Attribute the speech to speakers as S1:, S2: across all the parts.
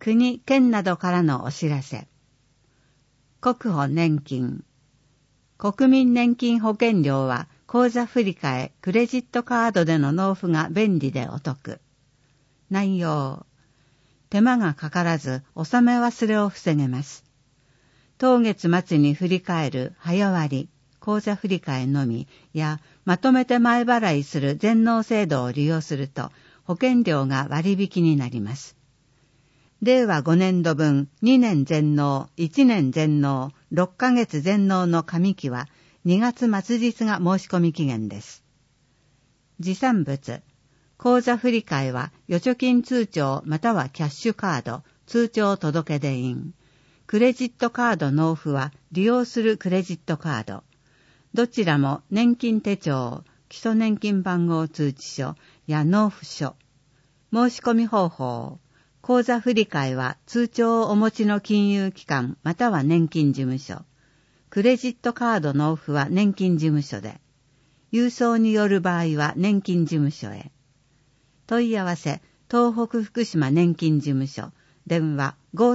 S1: 国、県などからのお知らせ。国保年金。国民年金保険料は口座振替、クレジットカードでの納付が便利でお得。内容。手間がかからず納め忘れを防げます。当月末に振り替える早割、口座振替のみやまとめて前払いする全納制度を利用すると保険料が割引になります。令和5年度分2年全納、1年全納、6ヶ月全納の上期は2月末日が申し込み期限です。持参物。口座振替は預貯金通帳またはキャッシュカード、通帳届出印。クレジットカード納付は利用するクレジットカード。どちらも年金手帳、基礎年金番号通知書や納付書。申し込み方法。口座振替は通帳をお持ちの金融機関または年金事務所。クレジットカード納付は年金事務所で。郵送による場合は年金事務所へ。問い合わせ、東北福島年金事務所。電話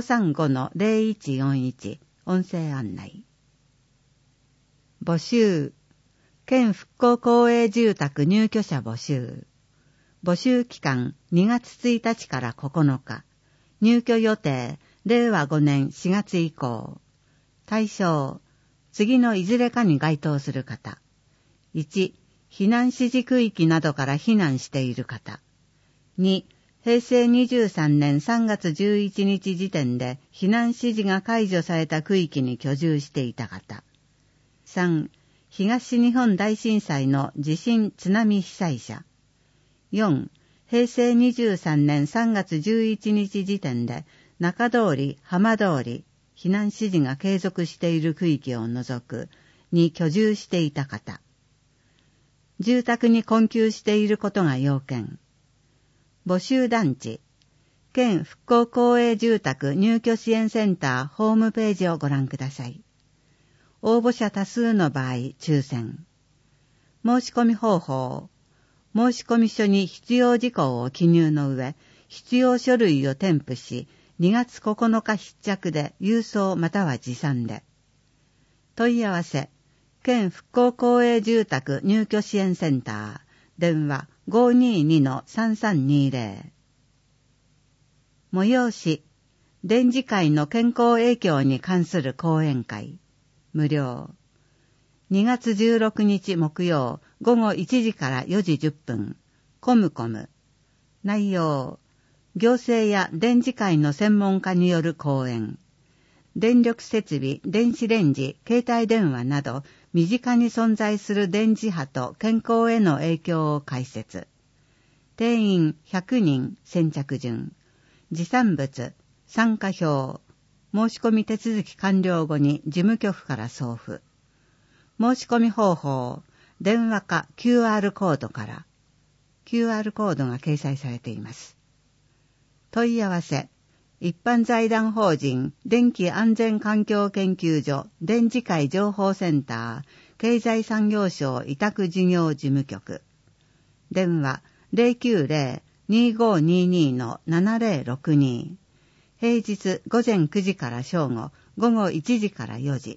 S1: 535-0141。音声案内。募集。県復興公営住宅入居者募集。募集期間2月1日から9日。入居予定令和5年4月以降。対象。次のいずれかに該当する方。1、避難指示区域などから避難している方。2、平成23年3月11日時点で避難指示が解除された区域に居住していた方。3、東日本大震災の地震津波被災者。4、平成23年3月11日時点で中通り、浜通り、避難指示が継続している区域を除くに居住していた方。住宅に困窮していることが要件。募集団地。県復興公営住宅入居支援センターホームページをご覧ください。応募者多数の場合、抽選。申し込み方法。申込書に必要事項を記入の上、必要書類を添付し、2月9日必着で郵送または持参で。問い合わせ、県復興公営住宅入居支援センター、電話 522-3320。催し、電磁会の健康影響に関する講演会、無料。2月16日木曜午後1時から4時10分、コムコム。内容、行政や電磁界の専門家による講演。電力設備、電子レンジ、携帯電話など、身近に存在する電磁波と健康への影響を解説。定員100人先着順。持参物、参加表。申し込み手続き完了後に事務局から送付。申し込み方法、電話か QR コードから。QR コードが掲載されています。問い合わせ、一般財団法人電気安全環境研究所電磁界情報センター経済産業省委託事業事務局。電話 090-2522-7062。平日午前9時から正午、午後1時から4時。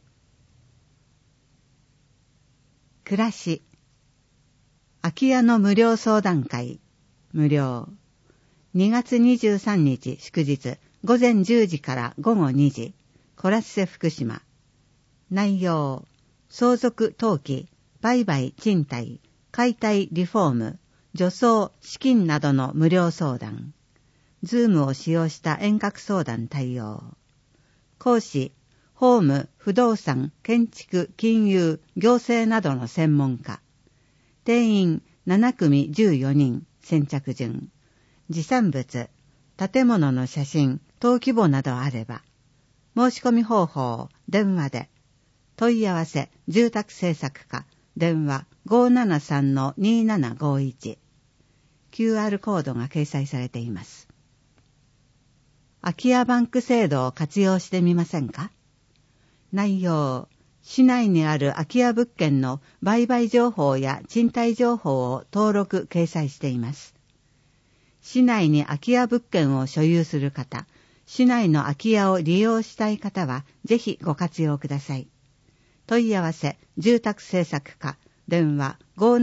S1: 暮らし。空き家の無料相談会、無料。2月23日祝日、午前10時から午後2時、コラッセ福島。内容、相続登記、売買賃貸、解体リフォーム、除草、資金などの無料相談。ズームを使用した遠隔相談対応。講師、法務、不動産、建築、金融、行政などの専門家。定員7組14人、先着順。持参物、建物の写真、登記簿などあれば。申し込み方法、電話で。問い合わせ、住宅政策課、電話 573-2751。QR コードが掲載されています。空き家バンク制度を活用してみませんか？内容、市内にある空き家物件の売買情報や賃貸情報を登録掲載しています。市内に空き家物件を所有する方、 市内の空き家を利用したい方はぜひご活用ください。問い合わせ住宅政策課電話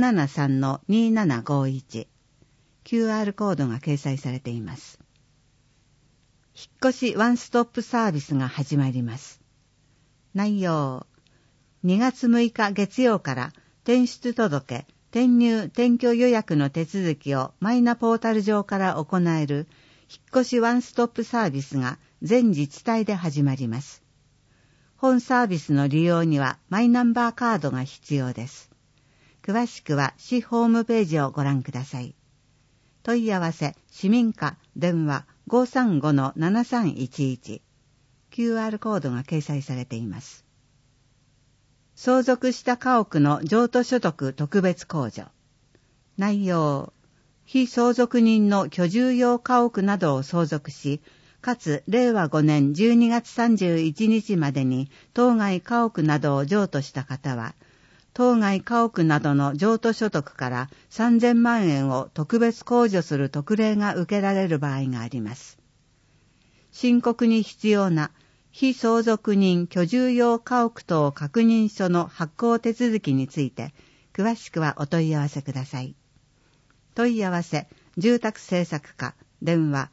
S1: 573-2751 QR コードが掲載されています。引っ越しワンストップサービスが始まります。内容2月6日月曜から転出届、転入・転居予約の手続きをマイナポータル上から行える引っ越しワンストップサービスが全自治体で始まります。本サービスの利用にはマイナンバーカードが必要です。詳しくは市ホームページをご覧ください。問い合わせ市民課電話 535-7311 QR コードが掲載されています。相続した家屋の譲渡所得特別控除。内容非相続人の居住用家屋などを相続し、かつ令和5年12月31日までに当該家屋などを譲渡した方は、当該家屋などの譲渡所得から3000万円を特別控除する特例が受けられる場合があります。申告に必要な非相続人居住用家屋等確認書の発行手続きについて、詳しくはお問い合わせください。問い合わせ住宅政策課電話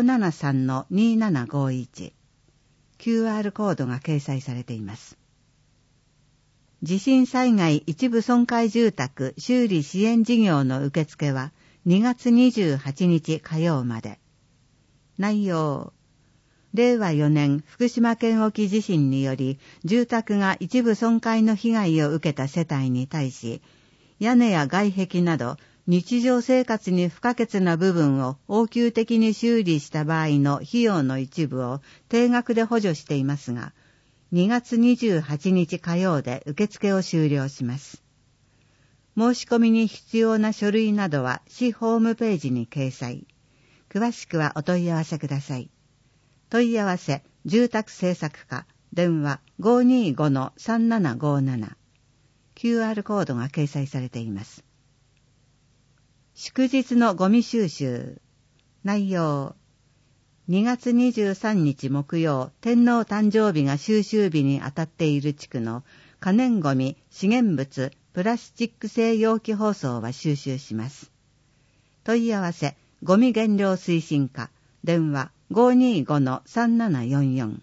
S1: 573-2751 QR コードが掲載されています。地震災害一部損壊住宅修理支援事業の受付は2月28日火曜まで。内容令和4年福島県沖地震により住宅が一部損壊の被害を受けた世帯に対し、屋根や外壁など日常生活に不可欠な部分を応急的に修理した場合の費用の一部を定額で補助していますが、2月28日火曜で受付を終了します。申し込みに必要な書類などは市ホームページに掲載。詳しくはお問い合わせください。問い合わせ住宅政策課電話 525-3757 QR コードが掲載されています。祝日のゴミ収集。内容2月23日木曜、天皇誕生日が収集日にあたっている地区の可燃ゴミ、資源物、プラスチック製容器包装は収集します。問い合わせ、ゴミ減量推進課、電話 525-3744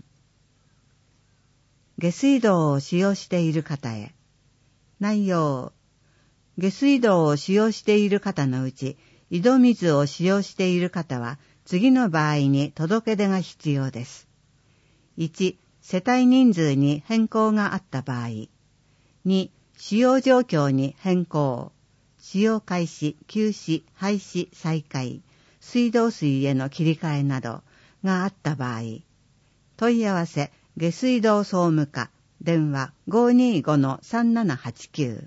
S1: 下水道を使用している方へ。内容下水道を使用している方のうち、井戸水を使用している方は、次の場合に届け出が必要です。1、世帯人数に変更があった場合。2、使用状況に変更。使用開始、休止、廃止、再開、水道水への切り替えなどがあった場合。問い合わせ、下水道総務課、電話 525-3789。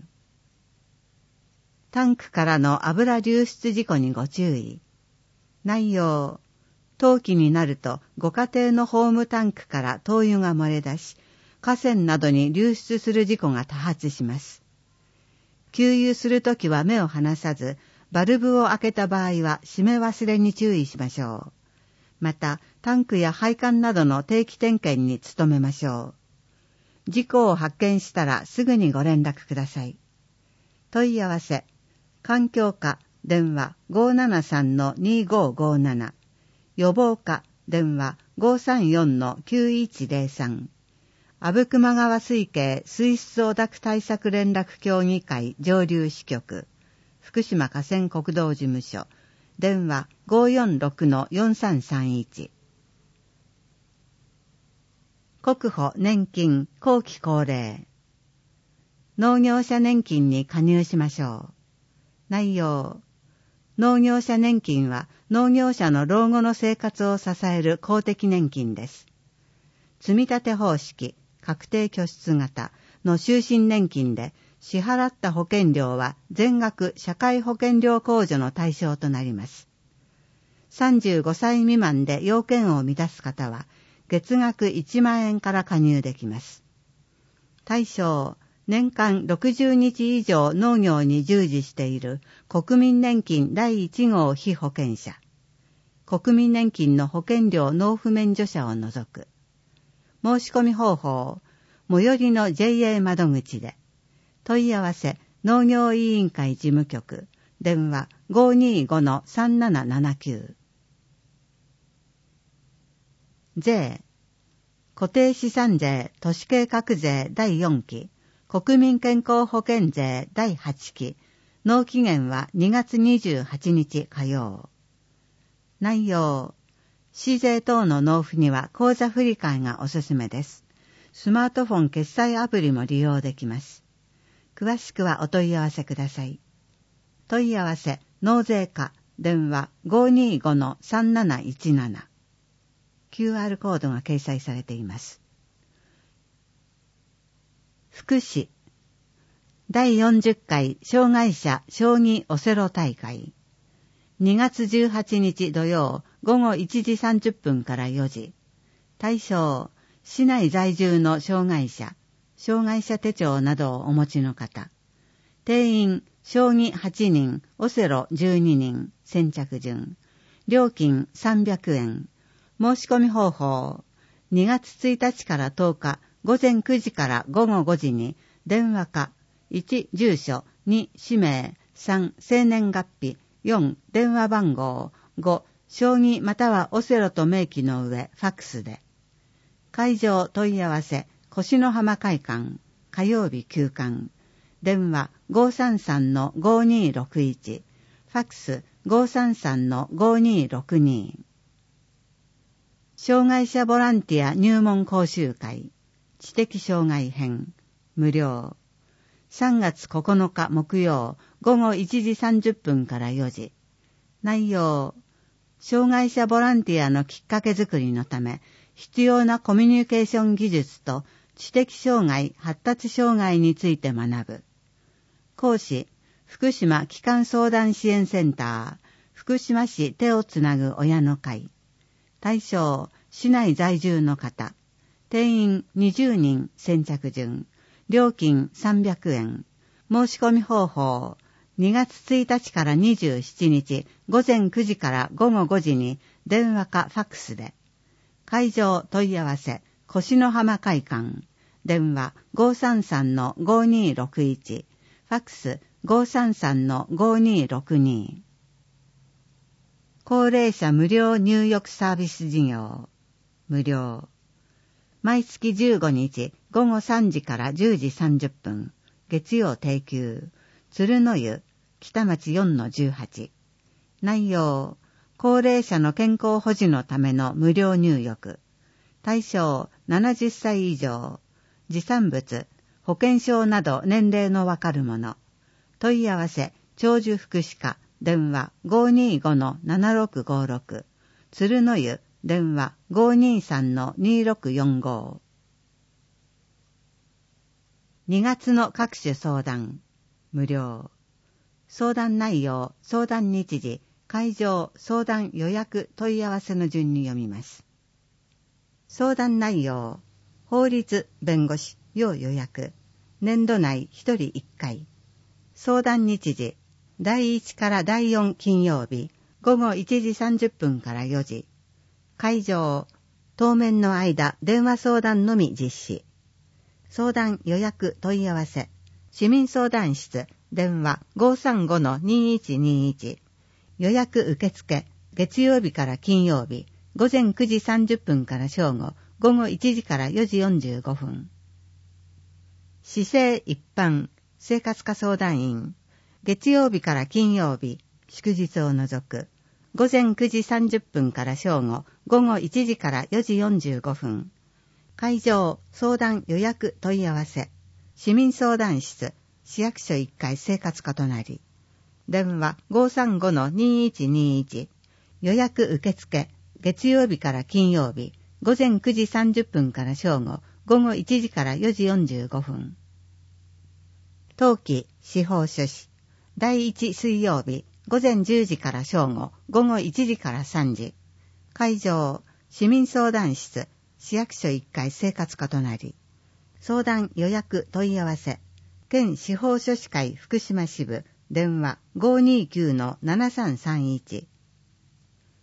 S1: タンクからの油流出事故にご注意。内容冬季になるとご家庭のホームタンクから灯油が漏れ出し、河川などに流出する事故が多発します。給油するときは目を離さず、バルブを開けた場合は閉め忘れに注意しましょう。また、タンクや配管などの定期点検に努めましょう。事故を発見したらすぐにご連絡ください。問い合わせ、環境課電話 573-2557 予防課電話 534-9103 阿武隈川水系水質汚濁対策連絡協議会上流支局福島河川国道事務所電話 546-4331 国保年金後期高齢農業者年金に加入しましょう。内容農業者年金は農業者の老後の生活を支える公的年金です。積立方式、確定拠出型の終身年金で支払った保険料は全額社会保険料控除の対象となります。35歳未満で要件を満たす方は月額1万円から加入できます。対象年間60日以上農業に従事している国民年金第1号被保険者。 国民年金の保険料納付免除者を除く。申し込み方法、最寄りの JA 窓口で。問い合わせ、農業委員会事務局、電話 525-3779。税、固定資産税都市計画税第4期、国民健康保険税第8期、納期限は2月28日火曜。内容、市税等の納付には口座振替がおすすめです。スマートフォン決済アプリも利用できます。詳しくはお問い合わせください。問い合わせ、納税課、電話 525-3717。QR コードが掲載されています。福祉、第40回障害者将棋オセロ大会。2月18日土曜午後1時30分から4時。対象、市内在住の障害者手帳などをお持ちの方。定員、将棋8人、オセロ12人、先着順。料金300円。申し込み方法、2月1日から10日、午前9時から午後5時に、電話か、1、住所、2、氏名、3、生年月日、4、電話番号、5、将棋またはオセロと明記の上、ファックスで。会場問い合わせ、越野浜会館、火曜日休館。電話 533-5261、ファックス 533-5262。障害者ボランティア入門講習会、知的障害編、無料。3月9日木曜、午後1時30分から4時。内容、障害者ボランティアのきっかけ作りのため、必要なコミュニケーション技術と知的障害、発達障害について学ぶ。講師、福島基幹相談支援センター、福島市手をつなぐ親の会。対象、市内在住の方。定員20人、先着順。料金300円。申し込み方法、2月1日から27日、午前9時から午後5時に、電話かファックスで。会場問い合わせ、越野浜会館。電話 533-5261。ファックス 533-5262。高齢者無料入浴サービス事業。無料。毎月15日午後3時から10時30分。月曜定休。鶴の湯、北町 4-18。内容、高齢者の健康保持のための無料入浴。対象、70歳以上。持産物、保険証など年齢のわかるもの。問い合わせ、長寿福祉課。電話 525-7656。鶴の湯、電話 523-2645。2月の各種相談、無料。相談内容、相談日時、会場、相談予約、問い合わせの順に読みます。相談内容、法律、弁護士、要予約。年度内1人1回。相談日時、第1から第4金曜日、午後1時30分から4時。会場、当面の間、電話相談のみ実施。相談予約問い合わせ。市民相談室、電話 535-2121。予約受付、月曜日から金曜日、午前9時30分から正午、午後1時から4時45分。市政一般、生活科相談員、月曜日から金曜日、祝日を除く、午前9時30分から正午、午後1時から4時45分。会場、相談予約問い合わせ。市民相談室、市役所1階生活課隣。電話 535-2121。予約受付、月曜日から金曜日、午前9時30分から正午、午後1時から4時45分。当期、司法書士。第1水曜日、午前10時から正午、午後1時から3時。会場、市民相談室、市役所1階生活課隣。相談予約問い合わせ。県司法書士会福島支部、電話 529-7331。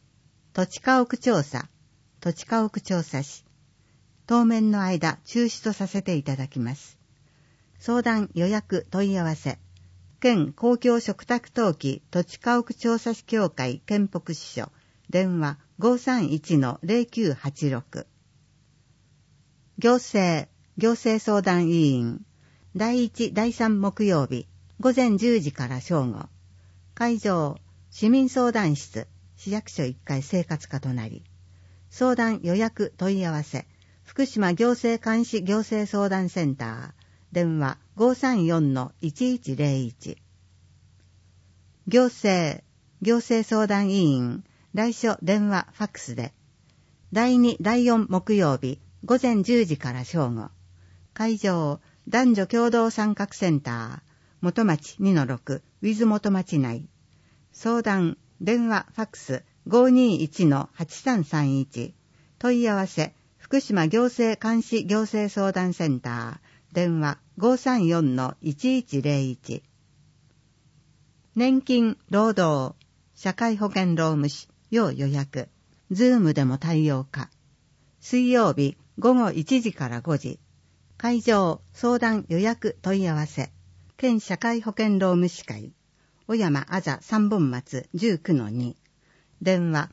S1: 土地家屋調査、土地家屋調査士、当面の間中止とさせていただきます。相談予約問い合わせ、県公共嘱託登記土地家屋調査士協会県北支所、電話 531-0986。行政相談委員、第1、第3木曜日、午前10時から正午。会場、市民相談室、市役所1階生活課となり、相談予約問い合わせ、福島行政監視行政相談センター、電話 534-1101。行政相談委員、来所電話ファックスで、第2、第4木曜日、午前10時から正午。会場、男女共同参画センター、元町 2-6、ウィズ元町内。相談、電話ファックス 521-8331。問い合わせ、福島行政監視行政相談センター、電話 534-1101。年金、労働、社会保険労務士、要予約、ズームでも対応可。水曜日、午後1時から5時。会場、相談予約問い合わせ、県社会保険労務士会、小山あざ3本松 19-2。電話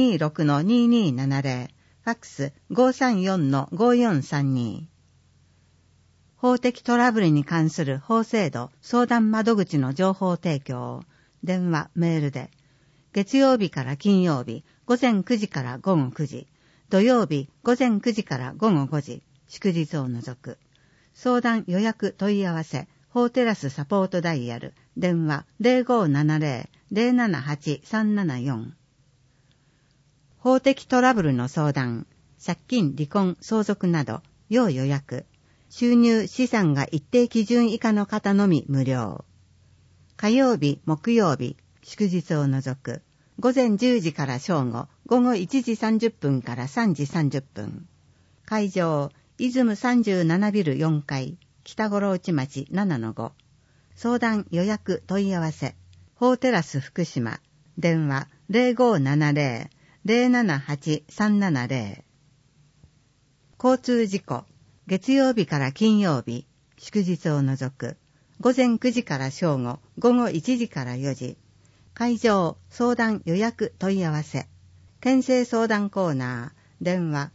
S1: 526-2270、ファックス 534-5432。法的トラブルに関する法制度相談窓口の情報提供、電話、メールで、月曜日から金曜日、午前9時から午後9時、土曜日、午前9時から午後5時、祝日を除く。相談予約問い合わせ、法テラスサポートダイヤル、電話 0570-078-374。法的トラブルの相談、借金、離婚、相続など、要予約。収入、資産が一定基準以下の方のみ無料。火曜日、木曜日、祝日を除く。午前10時から正午、午後1時30分から3時30分。会場、出雲37ビル4階、北五郎内町 7-5。相談予約問い合わせ、法テラス福島、電話 0570-078-370。交通事故、月曜日から金曜日、祝日を除く、午前9時から正午、午後1時から4時。会場、相談予約問い合わせ、県政相談コーナー、電話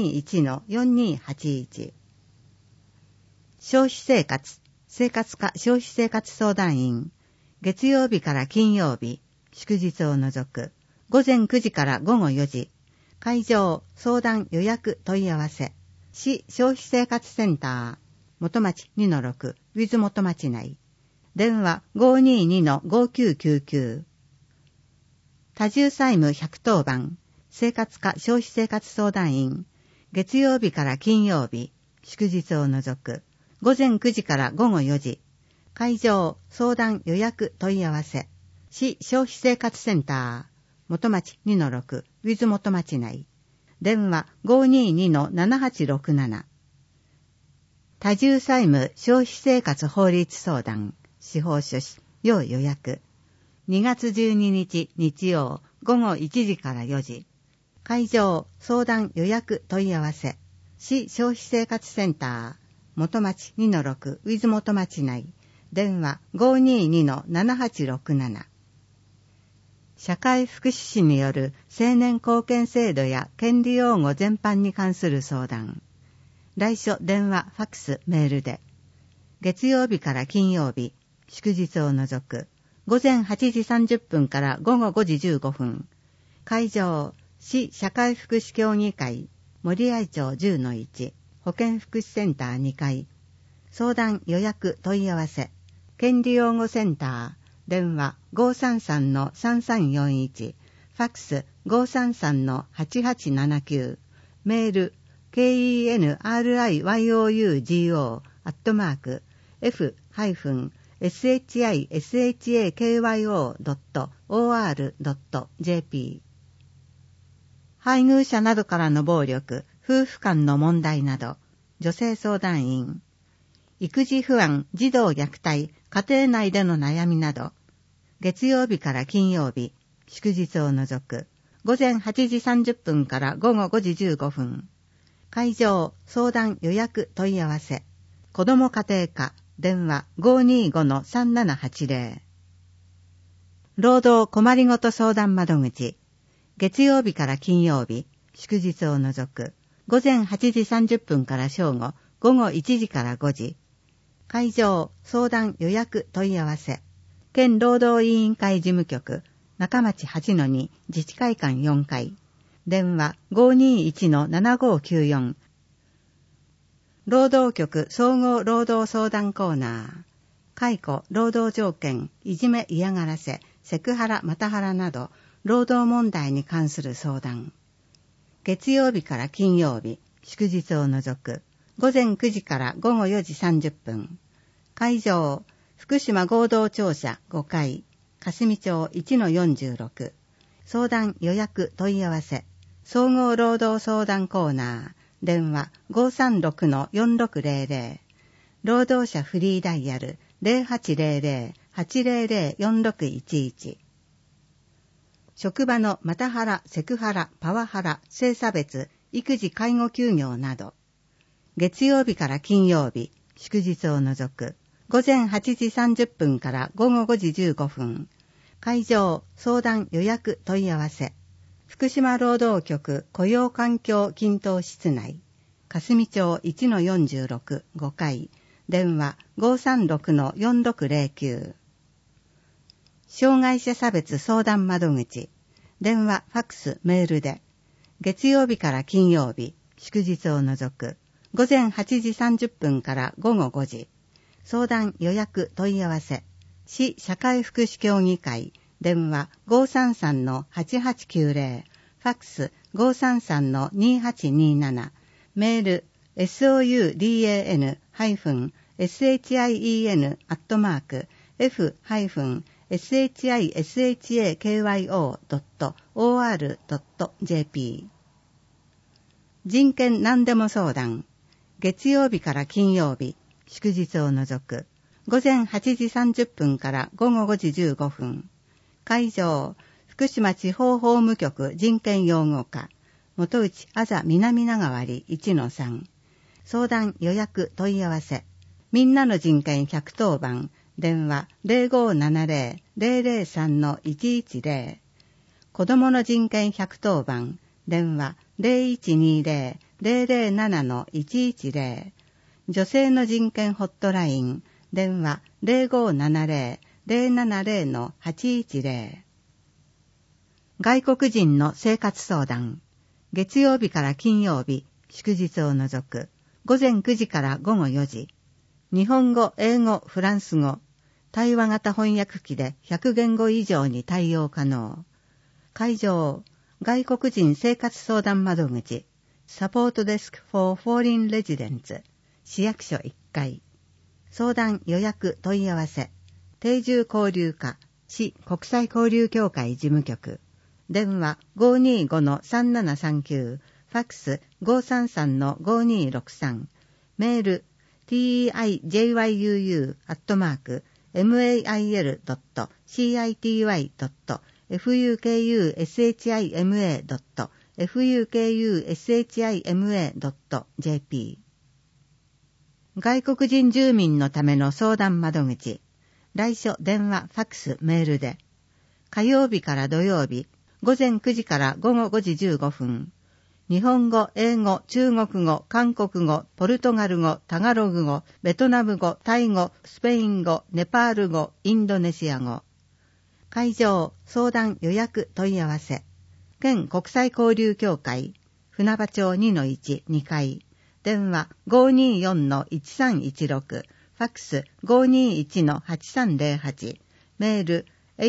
S1: 521-4281。消費生活課消費生活相談員、月曜日から金曜日、祝日を除く、午前9時から午後4時。会場、相談予約問い合わせ、市消費生活センター、元町 2-6、ウィズ元町内。電話 522-5999。多重債務110番、生活課消費生活相談員、月曜日から金曜日、祝日を除く、午前9時から午後4時。会場、相談予約問い合わせ、市消費生活センター、元町 2-6、ウィズ元町内。電話 522-7867。多重債務消費生活法律相談、司法書士、要予約。2月12日日曜午後1時から4時。会場、相談予約問い合わせ、市消費生活センター、元町 2-6 ウィズ元町内。電話 522-7867。社会福祉士による青年貢献制度や権利擁護全般に関する相談。来所電話、ファックス、メールで。月曜日から金曜日、祝日を除く、午前8時30分から午後5時15分。会場、市社会福祉協議会、森合町 10-1、保健福祉センター2階。相談予約問い合わせ、権利擁護センター、電話 533-3341、ファックス 533-8879、メール、kenryougo@shishakyo.or.jp。配偶者などからの暴力、夫婦間の問題など、女性相談員、育児不安、児童虐待、家庭内での悩みなど、月曜日から金曜日、祝日を除く、 午前8時30分から午後5時15分。会場、相談予約問い合わせ。子ども家庭科、電話 525-3780。労働困りごと相談窓口。月曜日から金曜日、祝日を除く。午前8時30分から正午、午後1時から5時。会場、相談予約問い合わせ。県労働委員会事務局、中町 8-2 自治会館4階。電話 521-7594。労働局総合労働相談コーナー。解雇、労働条件、いじめ嫌がらせ、セクハラ、マタハラなど、労働問題に関する相談。月曜日から金曜日、祝日を除く。午前9時から午後4時30分。会場、福島合同庁舎5階、霞町 1-46。相談予約問い合わせ。総合労働相談コーナー。電話 536-4600。労働者フリーダイヤル 0800-800-4611。職場のマタハラ、セクハラ、パワハラ、性差別、育児介護休業など。月曜日から金曜日、祝日を除く。午前8時30分から午後5時15分。会場、相談予約問い合わせ。福島労働局雇用環境均等室内。霞町 1-46 5階。電話 536-4609。障害者差別相談窓口。電話、ファックス、メールで。月曜日から金曜日、祝日を除く。午前8時30分から午後5時。相談予約問い合わせ。市社会福祉協議会。電話 533-8890。ファックス 533-2827。メール soudan-shishakyo.or.jp。 人権何でも相談。月曜日から金曜日、祝日を除く。午前8時30分から午後5時15分。会場、福島地方法務局人権擁護課。元内あざ南長割 1-3。相談予約問い合わせ。みんなの人権110番。電話 0570-003-110。子どもの人権110番。電話 0120-007-110。女性の人権ホットライン。電話 0570-070-810。外国人の生活相談。月曜日から金曜日、祝日を除く。午前9時から午後4時。日本語、英語、フランス語。対話型翻訳機で100言語以上に対応可能。会場、外国人生活相談窓口。サポートデスク for foreign residents。市役所1階。相談予約問い合わせ。定住交流課。市国際交流協会事務局。電話 525-3739。ファックス 533-5263。メール tijuyu@mail.fukushima.fukushima.jp。 外国人住民のための相談窓口。来所電話、ファックス、メールで。火曜日から土曜日、午前9時から午後5時15分。日本語、英語、中国語、韓国語、ポルトガル語、タガログ語、ベトナム語、タイ語、スペイン語、ネパール語、インドネシア語。会場、相談予約問い合わせ。県国際交流協会、船場町 2-1 2階。電話 524-1316。ファックス 521-8308。メール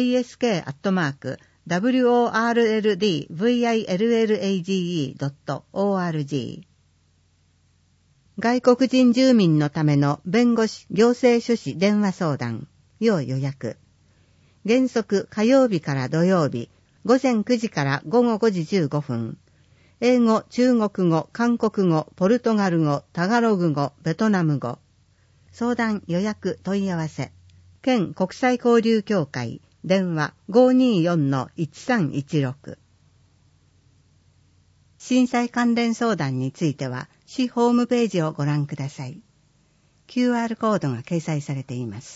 S1: ask@worldvilllage.org。 外国人住民のための弁護士行政書士電話相談要予約。原則火曜日から土曜日午前9時から午後5時15分。英語、中国語、韓国語、ポルトガル語、タガログ語、ベトナム語。相談予約問い合わせ。県国際交流協会電話 524-1316。 震災関連相談については、市ホームページをご覧ください。QR コードが掲載されています。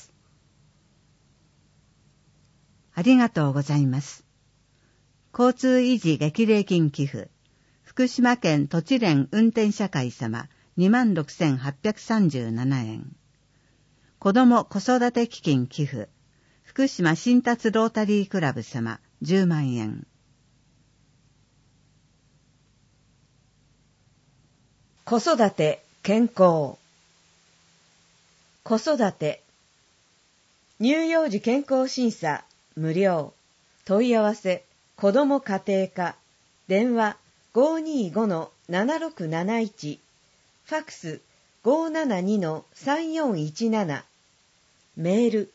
S1: ありがとうございます。交通維持激励金寄付、福島県土地連運転社会様 26,837 円。子ども子育て基金寄付、福島新達ロータリークラブ様10万円。
S2: 子育て健康。子育て乳幼児健康審査無料。問い合わせ子ども家庭課電話 525-7671 ファックス 572-3417 メール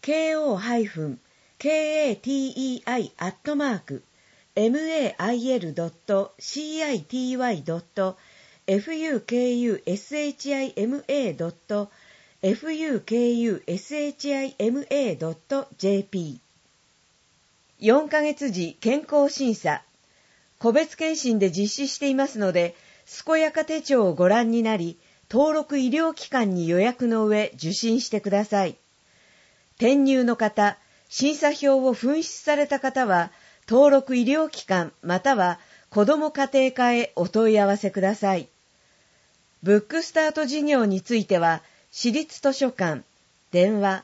S2: kohaifun.mail.fukushima.jp 4ヶ月時健康審査、個別検診で実施していますので、健やか手帳をご覧になり、登録医療機関に予約の上受診してください。転入の方、審査票を紛失された方は、登録医療機関または子ども家庭課へお問い合わせください。ブックスタート事業については、市立図書館、電話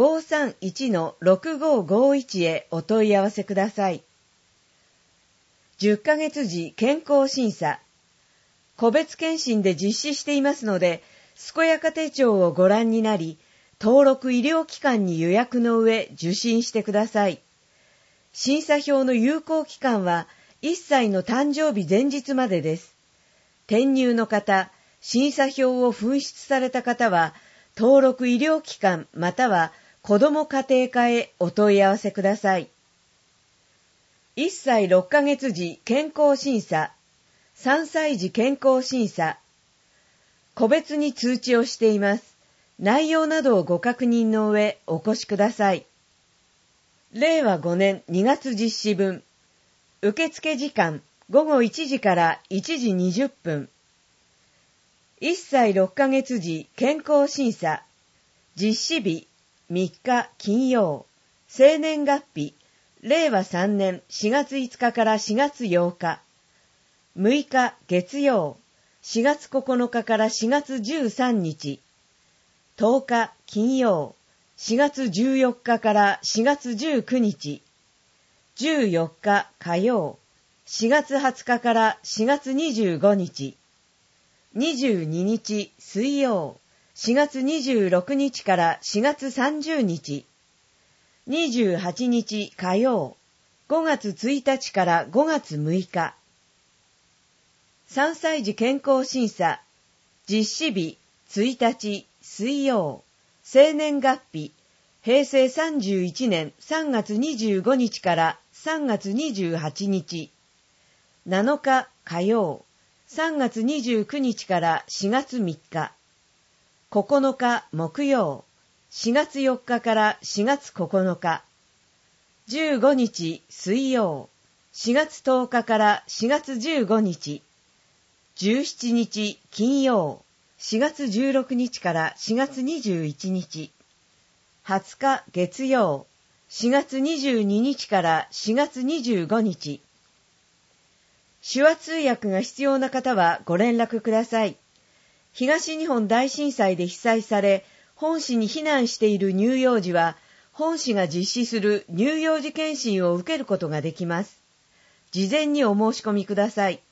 S2: 531-6551 へお問い合わせください。10ヶ月時健康審査、個別検診で実施していますので、健やか手帳をご覧になり、登録医療機関に予約の上受診してください。審査票の有効期間は1歳の誕生日前日までです。転入の方、審査票を紛失された方は、登録医療機関または子ども家庭課へお問い合わせください。1歳6ヶ月時健康審査、3歳児健康審査、個別に通知をしています。内容などをご確認の上お越しください。令和5年2月実施分、受付時間午後1時から1時20分。1歳6ヶ月時健康審査、実施日3日金曜、生年月日令和3年4月5日から4月8日、6日月曜、4月9日から4月13日、10日金曜、4月14日から4月19日、14日火曜、4月20日から4月25日、22日水曜、4月26日から4月30日、28日火曜、5月1日から5月6日。3歳児健康審査、実施日1日水曜、生年月日、平成31年3月25日から3月28日、7日火曜、3月29日から4月3日、9日木曜、4月4日から4月9日、15日水曜、4月10日から4月15日、17日金曜、4月16日から4月21日、20日月曜、4月22日から4月25日。手話通訳が必要な方はご連絡ください。東日本大震災で被災され、本市に避難している乳幼児は、本市が実施する乳幼児検診を受けることができます。事前にお申し込みください。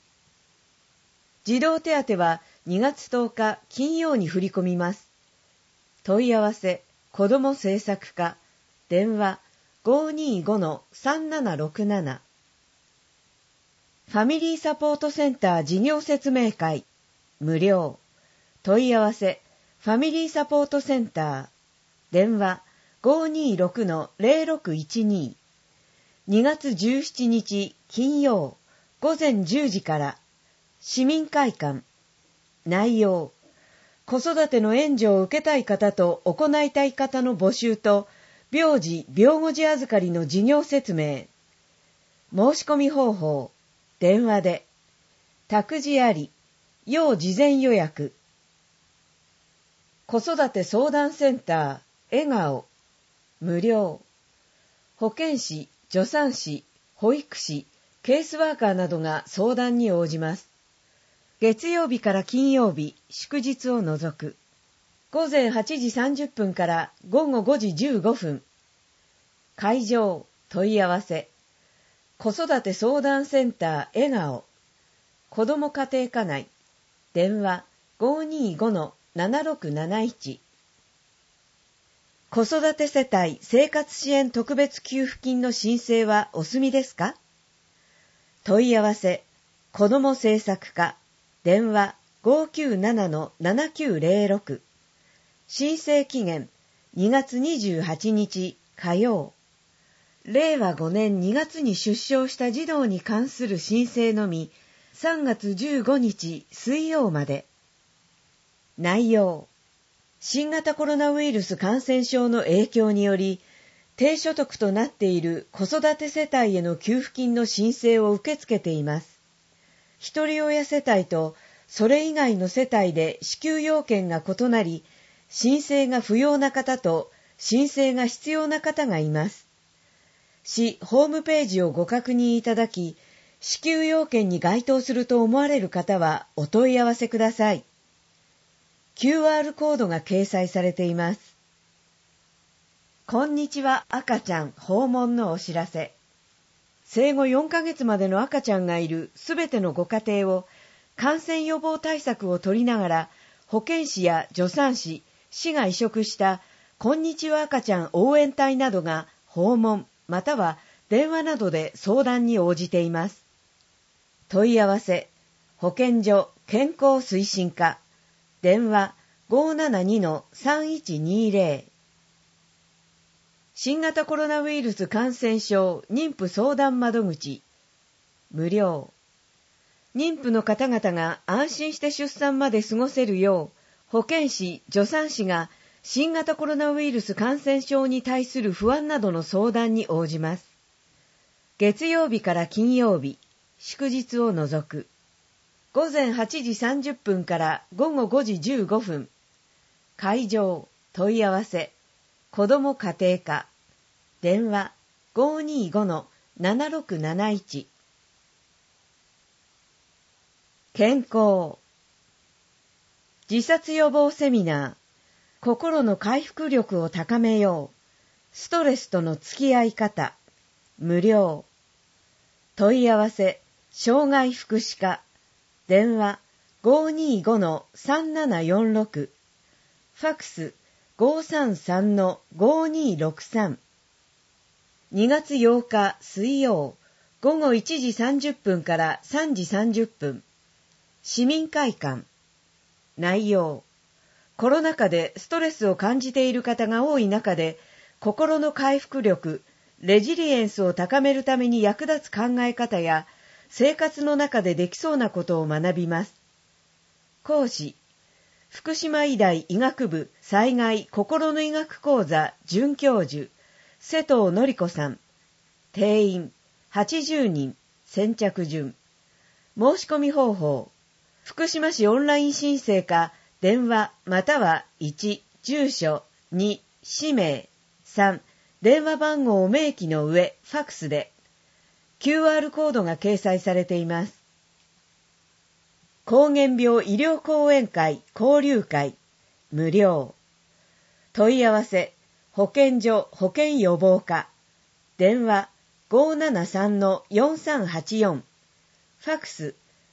S2: 児童手当は2月10日金曜に振り込みます。問い合わせ、子ども政策課、電話 525-3767。ファミリーサポートセンター事業説明会、無料。問い合わせ、ファミリーサポートセンター、電話 526-0612。2月17日金曜午前10時から、市民会館。内容、子育ての援助を受けたい方と行いたい方の募集と、病児・病後児預かりの事業説明。申し込み方法、電話で託児あり、要事前予約。子育て相談センター、笑顔、無料。保健師、助産師、保育士、ケースワーカーなどが相談に応じます。月曜日から金曜日、祝日を除く。午前8時30分から午後5時15分。会場、問い合わせ。子育て相談センター、笑顔。子ども家庭課内。電話 525-7671。子育て世帯生活支援特別給付金の申請はお済みですか？問い合わせ、子ども政策課。電話 597-7906。申請期限2月28日火曜。令和5年2月に出生した児童に関する申請のみ3月15日水曜まで。内容。新型コロナウイルス感染症の影響により、低所得となっている子育て世帯への給付金の申請を受け付けています。一人親世帯とそれ以外の世帯で支給要件が異なり、申請が不要な方と申請が必要な方がいます。市ホームページをご確認いただき、支給要件に該当すると思われる方はお問い合わせください。QR コードが掲載されています。こんにちは赤ちゃん訪問のお知らせ。生後4ヶ月までの赤ちゃんがいるすべてのご家庭を感染予防対策を取りながら保健師や助産師、市が委嘱したこんにちは赤ちゃん応援隊などが訪問または電話などで相談に応じています。問い合わせ、保健所健康推進課、電話 572-3120。新型コロナウイルス感染症妊婦相談窓口、無料。妊婦の方々が安心して出産まで過ごせるよう、保健師、助産師が新型コロナウイルス感染症に対する不安などの相談に応じます。月曜日から金曜日、祝日を除く。午前8時30分から午後5時15分。会場、問い合わせ、子ども家庭課。電話 525-7671。健康。自殺予防セミナー。心の回復力を高めよう。ストレスとの付き合い方。無料。問い合わせ、障害福祉課。電話 525-3746。ファクス 533-5263。2月8日水曜午後1時30分から3時30分。市民会館。内容。コロナ禍でストレスを感じている方が多い中で、心の回復力、レジリエンスを高めるために役立つ考え方や、生活の中でできそうなことを学びます。講師、福島医大医学部災害心の医学講座准教授、瀬藤典子さん。定員80人、先着順。申し込み方法、福島市オンライン申請か、電話または1、住所、2、氏名、3、電話番号を明記の上、ファクスで。QR コードが掲載されています。膠原病医療講演会交流会、無料。問い合わせ、保健所保健予防課。電話 573-4384。ファクス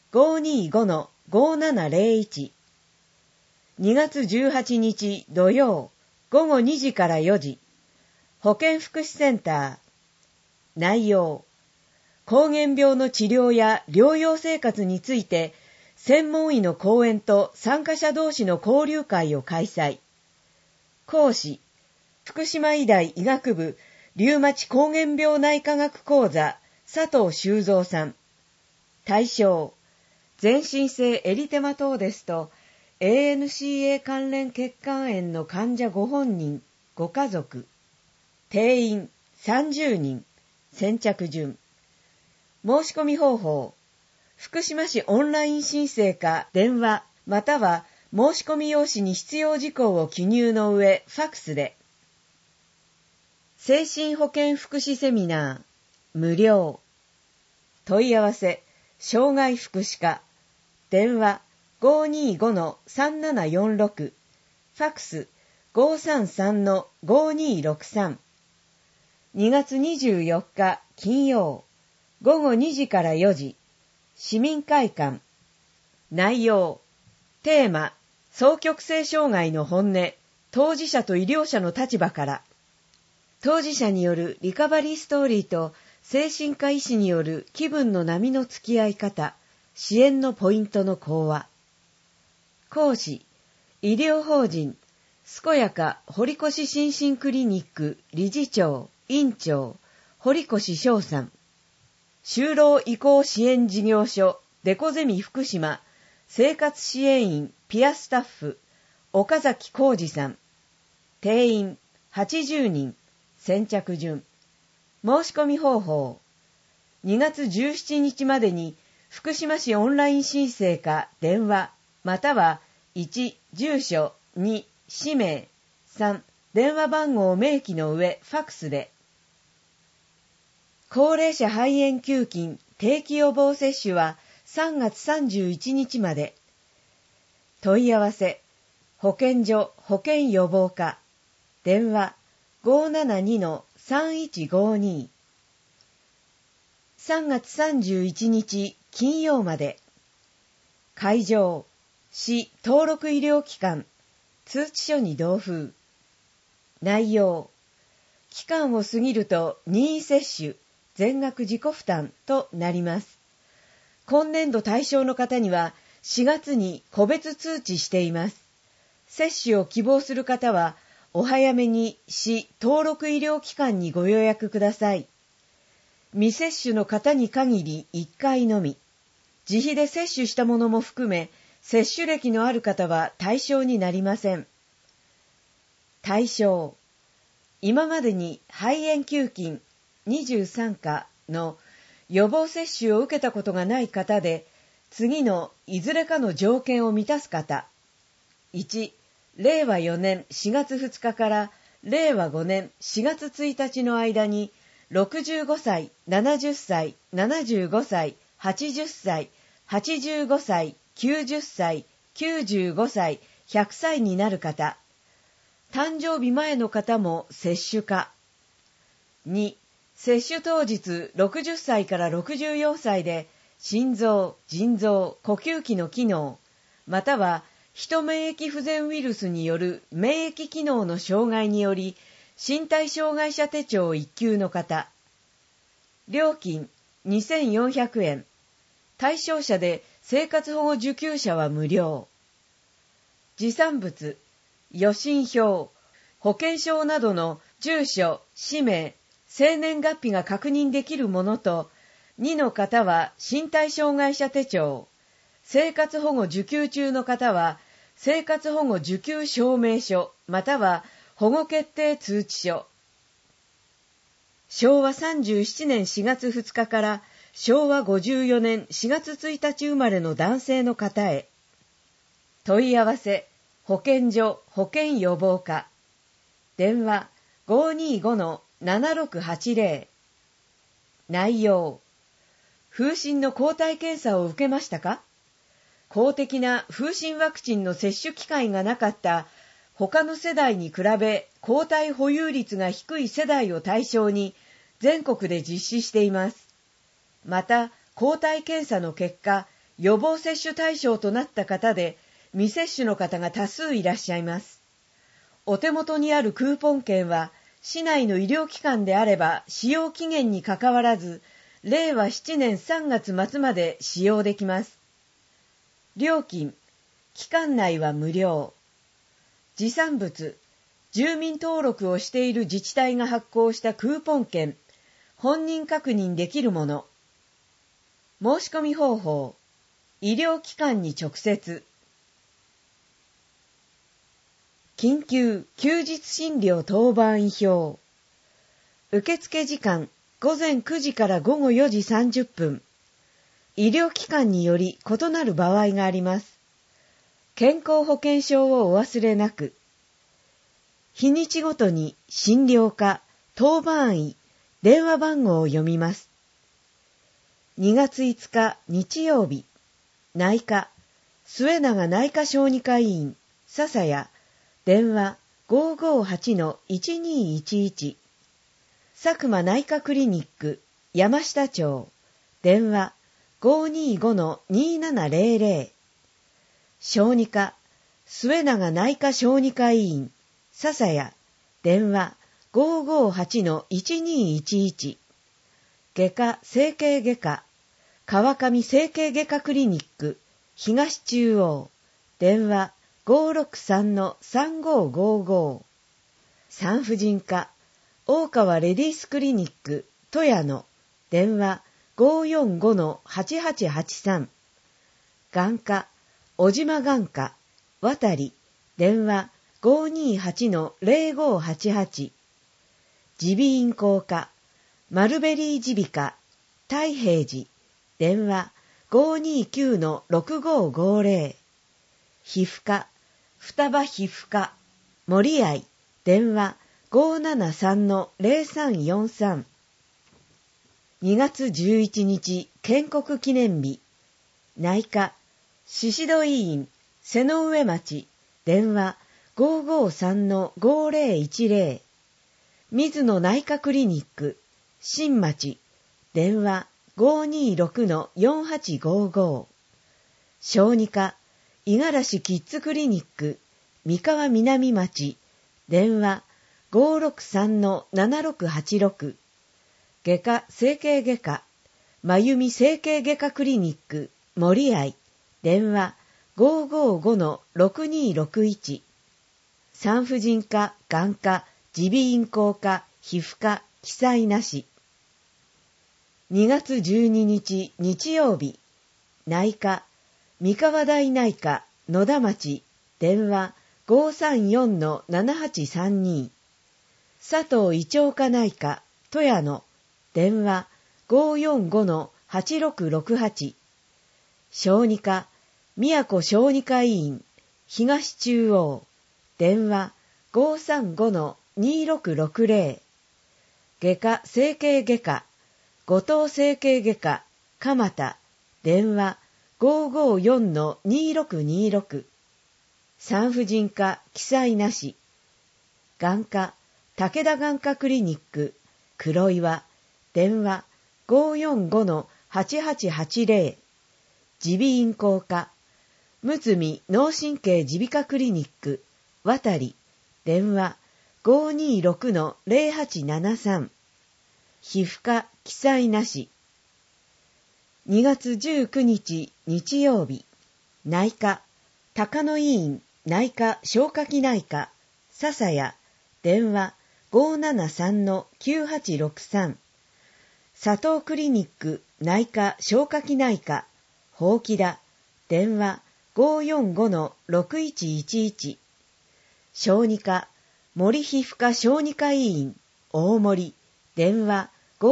S2: 525-5701。2月18日土曜午後2時から4時。保健福祉センター。内容。膠原病の治療や療養生活について、専門医の講演と参加者同士の交流会を開催。講師、福島医大医学部リウマチ膠原病内科学講座佐藤修造さん。対象、全身性エリテマトーデスとANCA 関連血管炎の患者ご本人、ご家族。定員30人、先着順。申し込み方法、 福島市オンライン申請か電話または申し込み用紙に必要事項を記入の上ファックスで。精神保健福祉セミナー無料。問い合わせ障害福祉課電話 525-3746 ファックス 533-5263。 2月24日金曜午後2時から4時市民会館。内容テーマ双極性障害の本音、当事者と医療者の立場から。当事者によるリカバリーストーリーと精神科医師による気分の波の付き合い方、支援のポイントの講話。講師、医療法人、健やか堀越心身クリニック理事長、院長、堀越翔さん。就労移行支援事業所、デコゼミ福島、生活支援員、ピアスタッフ、岡崎浩二さん。定員80人。先着順。申し込み方法。2月17日までに福島市オンライン申請か電話または1住所2氏名3電話番号を明記の上ファックスで。高齢者肺炎球菌定期予防接種は3月31日まで。問い合わせ保健所保健予防課電話 572-3152。 3月31日金曜まで。会場市登録医療機関通知書に同封。内容期間を過ぎると任意接種全額自己負担となります。今年度対象の方には4月に個別通知しています。接種を希望する方はお早めに市登録医療機関にご予約ください。未接種の方に限り1回のみ。自費で接種したものも含め、接種歴のある方は対象になりません。対象。今までに肺炎球菌23価の予防接種を受けたことがない方で、次のいずれかの条件を満たす方。1、令和4年4月2日から令和5年4月1日の間に、65歳、70歳、75歳、80歳、85歳、90歳、95歳、100歳になる方。誕生日前の方も接種可。2、接種当日60歳から64歳で、心臓、腎臓、呼吸器の機能、または、ヒト免疫不全ウイルスによる免疫機能の障害により、身体障害者手帳1級の方。料金2400円。対象者で生活保護受給者は無料。持参物、予診票、保険証などの住所、氏名、生年月日が確認できるものと、2の方は身体障害者手帳、生活保護受給中の方は生活保護受給証明書または保護決定通知書。昭和37年4月2日から昭和54年4月1日生まれの男性の方へ。問い合わせ保健所保健予防課電話 525-7680。 内容風疹の抗体検査を受けましたか？公的な風疹ワクチンの接種機会がなかった他の世代に比べ抗体保有率が低い世代を対象に全国で実施しています。また、抗体検査の結果、予防接種対象となった方で未接種の方が多数いらっしゃいます。お手元にあるクーポン券は市内の医療機関であれば使用期限にかかわらず令和7年3月末まで使用できます。料金、期間内は無料。持参物、住民登録をしている自治体が発行したクーポン券、本人確認できるもの。申し込み方法、医療機関に直接。緊急休日診療当番医表。受付時間、午前9時から午後4時30分。 医療機関により異なる場合があります。健康保険証をお忘れなく。日にちごとに診療科、当番医、電話番号を読みます。2月5日日曜日、内科、末永内科小児科医院、笹谷、電話 558-1211。佐久間内科クリニック、山下町、電話 525-2700。小児科、末永内科小児科医院、笹谷、電話 558-1211。外科整形外科、川上整形外科クリニック、東中央、電話 563-3555。産婦人科、大川レディースクリニック、富谷野、電話 545-8883。眼科、小島眼科、渡り、電話 528-0588。耳鼻咽喉科、マルベリー耳鼻科、太平寺、電話 529-6550。皮膚科、双葉皮膚科、森合、電話 573-0343。2月11日、建国記念日、内科、宍戸医院、瀬上町、電話 553-5010。水野内科クリニック、新町、電話 526-4855。小児科、五十嵐キッズクリニック、三河南町、電話 563-7686。外科整形外科、真由美整形外科クリニック、森合、電話 555-6261。産婦人科、眼科、耳鼻咽喉科、皮膚科、記載なし。2月12日日曜日、内科、三河大内科、野田町、電話 534-7832。佐藤胃腸科内科、富谷野、電話 545-8668。小児科、宮古小児科医院、東中央、電話 535-2660。外科整形外科、後藤整形外科、蒲田、電話 554-2626。産婦人科、記載なし。眼科、武田眼科クリニック、黒岩、電話 545-8880。耳鼻咽喉科、むつみ脳神経耳鼻科クリニック、渡り、電話 526-0873。皮膚科、記載なし。2月19日日曜日、内科、高野医院内科消化器内科、笹谷、電話 573-9863。佐藤クリニック内科消化器内科、ほうきだ、電話 545-6111。小児科、森皮膚科小児科医院、大森、電話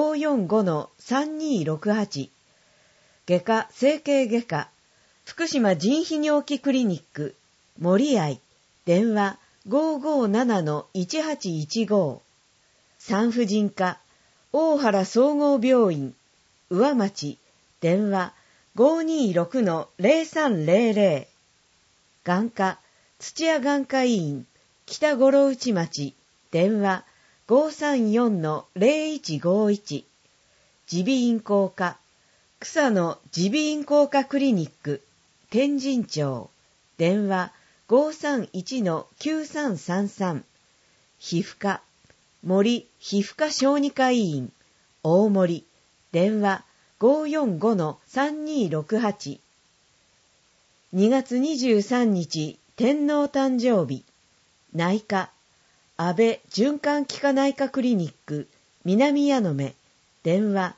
S2: 545-3268。外科整形外科、福島腎泌尿器クリニック、森合、電話 557-1815。産婦人科、大原総合病院、上町、電話 526-0300。眼科、土屋眼科医院、北五郎内町、電話 534-0151。耳鼻咽喉科、草野耳鼻咽喉科クリニック、天神町、電話 531-9333。皮膚科、森皮膚科小児科医院、大森、電話 545-3268。2月23日、天皇誕生日、内科、安倍循環器科内科クリニック、南矢野目、電話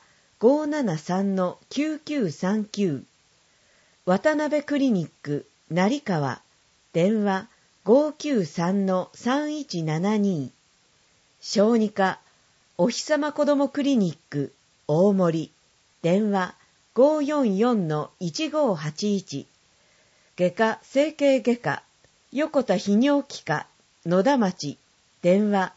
S2: 573-9939。渡辺クリニック、成川、電話 593-3172。小児科、おひさま子どもクリニック、大森、電話 544-1581、外科整形外科横田泌尿器科野田町、電話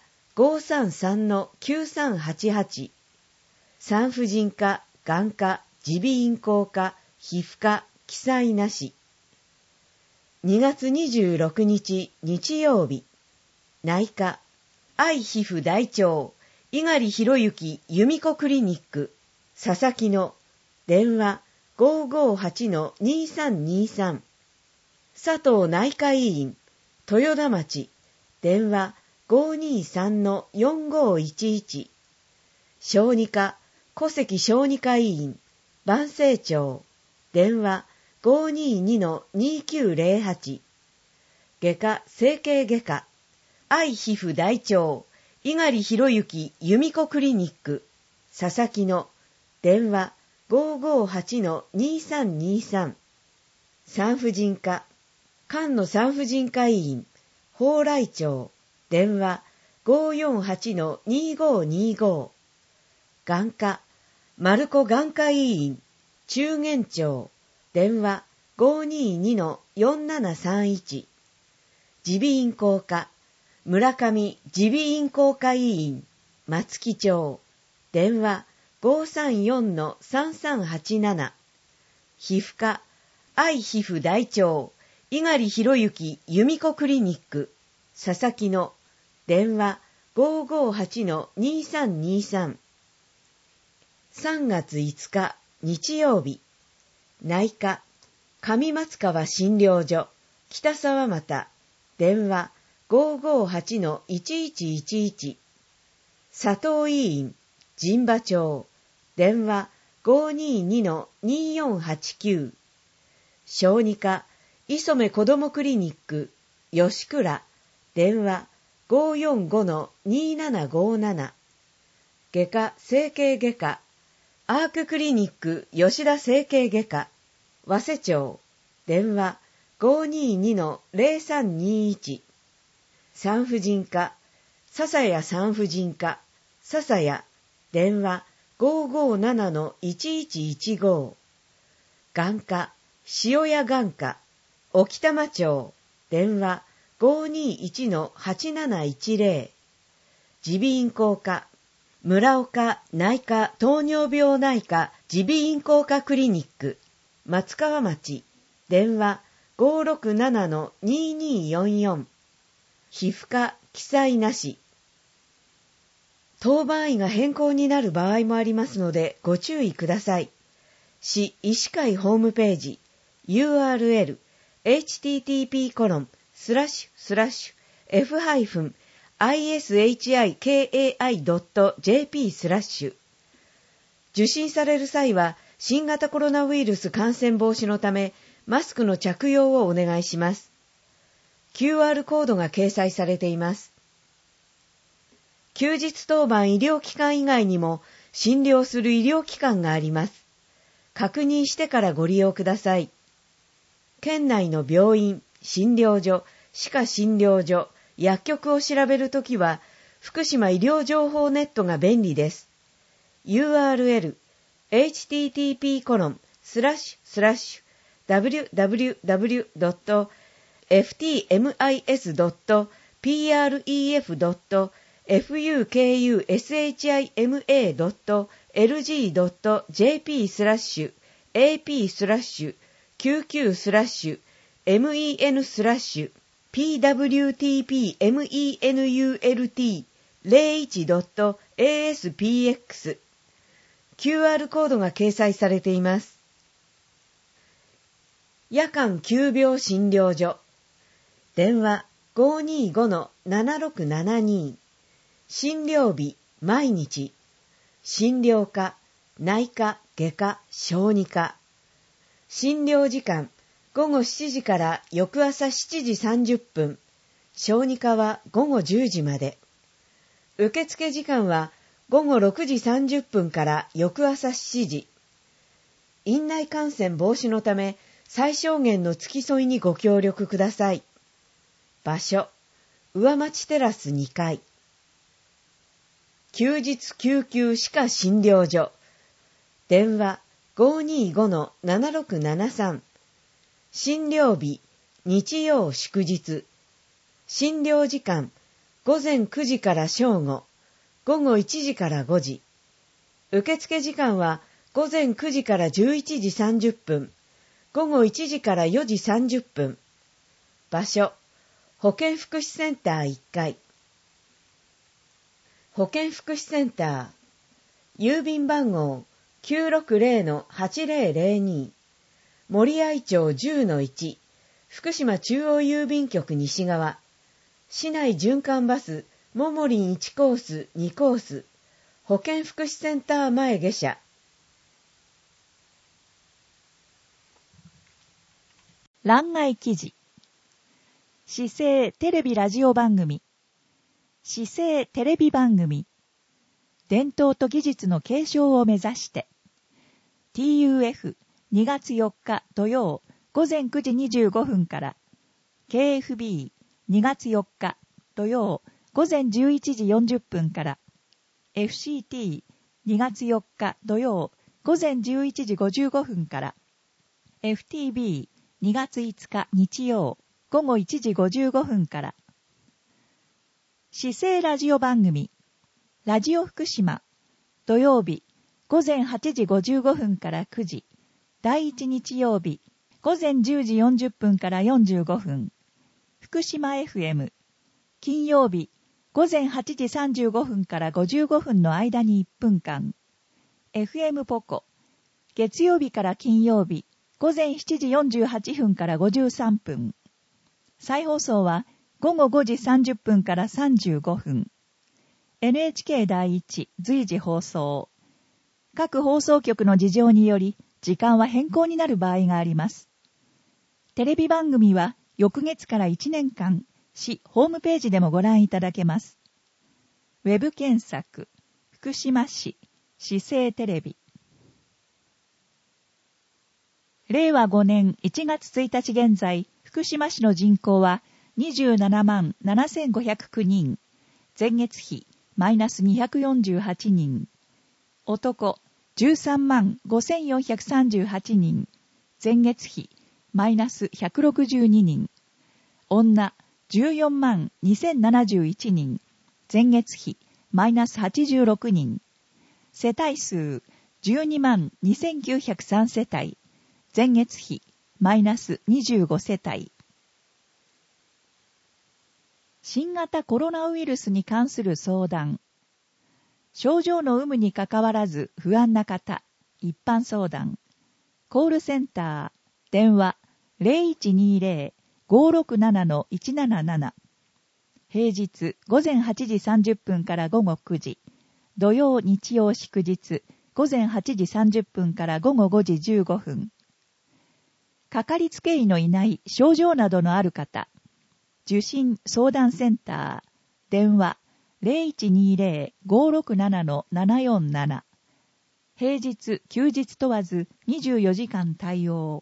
S2: 533-9388、産婦人科、眼科、耳鼻咽喉科、皮膚科、記載なし。2月26日日曜日、内科、愛皮膚大腸、猪狩博之由美子クリニック、佐々木の、電話 558-2323、佐藤内科医院、豊田町、電話 523-4511、小児科、小関小児科医院、万世町、電話 522-2908、外科整形外科、愛皮膚大腸、猪狩博之由美子クリニック、佐々木の、電話 558-2323、産婦人科、菅野産婦人科医院、蓬莱町、電話 548-2525、眼科、丸子眼科医院、中元町、電話 522-4731、耳鼻咽喉科、村上耳鼻咽喉科医院、松木町、電話 534-3387、皮膚科、愛皮膚大腸、猪狩博之由美子クリニック、佐々木の、電話 558-2323。3月5日日曜日、内科、上松川診療所、北沢又、電話 558-1111、佐藤医院、神保町、電話 522-2489、小児科、磯目子どもクリニック、吉倉、電話 545-2757、外科整形外科、アーククリニック吉田整形外科、早瀬町、電話 522-0321、産婦人科、笹谷産婦人科、笹谷、電話 557-1115、眼科、塩谷眼科、沖玉町、電話 521-8710、耳鼻咽喉科、村岡内科糖尿病内科耳鼻咽喉科クリニック、松川町、電話 567-2244、皮膚科記載なし。当番医が変更になる場合もありますのでご注意ください。市医師会ホームページ URL http://f-ishiki.jp/ 受診される際は新型コロナウイルス感染防止のためマスクの着用をお願いします。QR コードが掲載されています。休日当番医療機関以外にも診療する医療機関があります。確認してからご利用ください。県内の病院、診療所、歯科診療所、薬局を調べるときは、福島医療情報ネットが便利です。URL http://www.ftmis.prp.gov.jp/ap/qq/men/p-wtp-men/qq/men/aspx QR コードが掲載されています。夜間急病診療所、電話 525-7672、診療日毎日、診療科、内科、外科、小児科、診療時間午後7時から翌朝7時30分、小児科は午後10時まで。受付時間は午後6時30分から翌朝7時。院内感染防止のため最小限の付き添いにご協力ください。場所、上町テラス2階。休日救急歯科診療所、電話 525-7673。診療日、日曜祝日。診療時間、午前9時から正午、午後1時から5時。受付時間は午前9時から11時30分、午後1時から4時30分。場所、保健福祉センター1階。保健福祉センター、郵便番号 960-8002、森合町 10-1、福島中央郵便局西側、市内循環バス、ももりん1コース、2コース、保健福祉センター前下車。
S3: 欄外記事。市政テレビラジオ番組。市政テレビ番組。伝統と技術の継承を目指して。TUF2 月4日土曜午前9時25分から。KFB2 月4日土曜午前11時40分から。FCT2 月4日土曜午前11時55分から。FTB2 月5日日曜午後1時55分から。市政ラジオ番組、ラジオ福島、土曜日、午前8時55分から9時、第1日曜日、午前10時40分から45分、福島 FM、金曜日、午前8時35分から55分の間に1分間、FM ポコ、月曜日から金曜日、午前7時48分から53分、再放送は午後5時30分から35分。NHK 第一随時放送。各放送局の事情により時間は変更になる場合があります。テレビ番組は翌月から1年間、市ホームページでもご覧いただけます。ウェブ検索、福島市、市政テレビ。令和5年1月1日現在、福島市の人口は27万7509人、前月比マイナス248人、男13万5438人、前月比マイナス162人、女14万2071人、前月比マイナス86人、世帯数12万2903世帯、前月比マイナス25世帯。新型コロナウイルスに関する相談。症状の有無にかかわらず不安な方、一般相談。コールセンター、電話 0120-567-177。平日午前8時30分から午後9時。土曜日曜祝日午前8時30分から午後5時15分。かかりつけ医のいない症状などのある方。受診相談センター、電話 0120-567-747。平日、休日問わず24時間対応。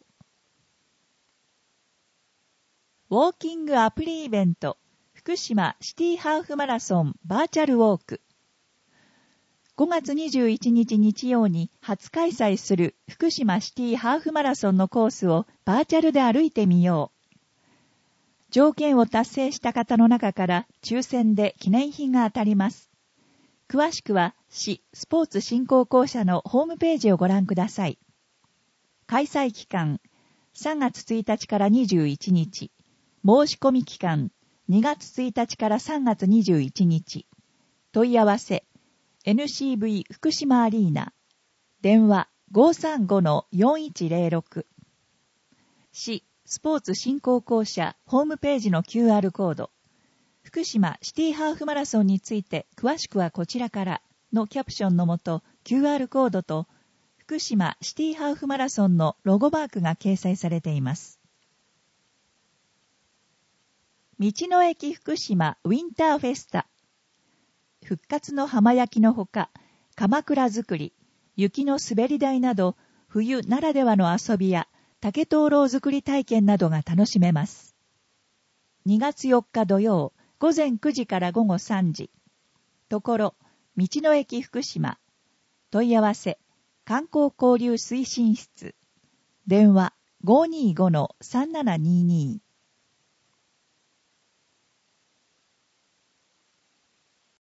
S3: ウォーキングアプリイベント、福島シティハーフマラソンバーチャルウォーク。5月21日日曜に初開催する福島シティハーフマラソンのコースをバーチャルで歩いてみよう。条件を達成した方の中から抽選で記念品が当たります。詳しくは市スポーツ振興公社のホームページをご覧ください。開催期間3月1日から21日。申し込み期間2月1日から3月21日。問い合わせ NCV 福島アリーナ。電話 535-4106。市スポーツ振興公社ホームページの QR コード。福島シティハーフマラソンについて詳しくはこちらからのキャプションのもと QR コードと福島シティハーフマラソンのロゴマークが掲載されています。道の駅福島ウィンターフェスタ。復活の浜焼きのほか、鎌倉作り、雪の滑り台など冬ならではの遊びや竹灯籠作り体験などが楽しめます。2月4日土曜、午前9時から午後3時。ところ、道の駅福島。問い合わせ観光交流推進室。電話 525-3722